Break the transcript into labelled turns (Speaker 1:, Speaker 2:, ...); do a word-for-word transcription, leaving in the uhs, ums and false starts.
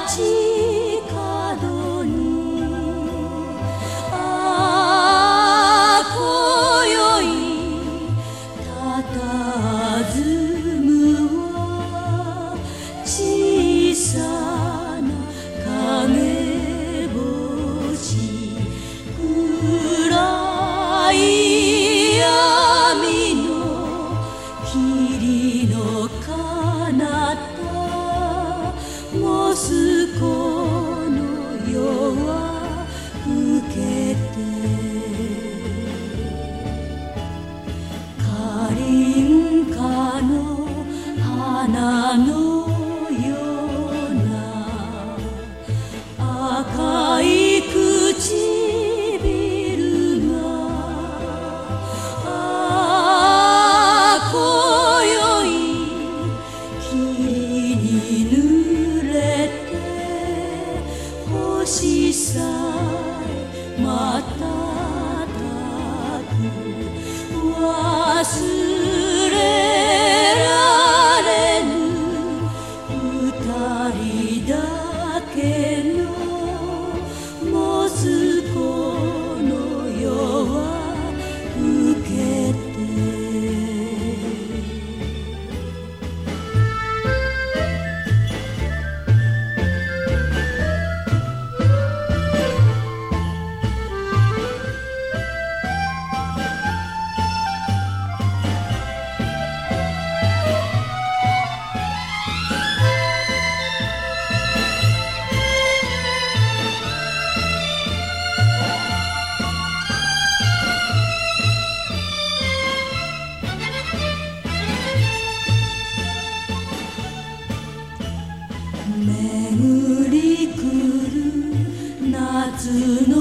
Speaker 1: 街角にああ今宵佇むは小さな影星暗い闇の霧の彼方モスコの夜は更けてカリンカの花のような赤い唇がああ今宵霧に濡れて星さえ瞬く忘れられぬ二人だけのモスコの夜は更けて巡り来る夏の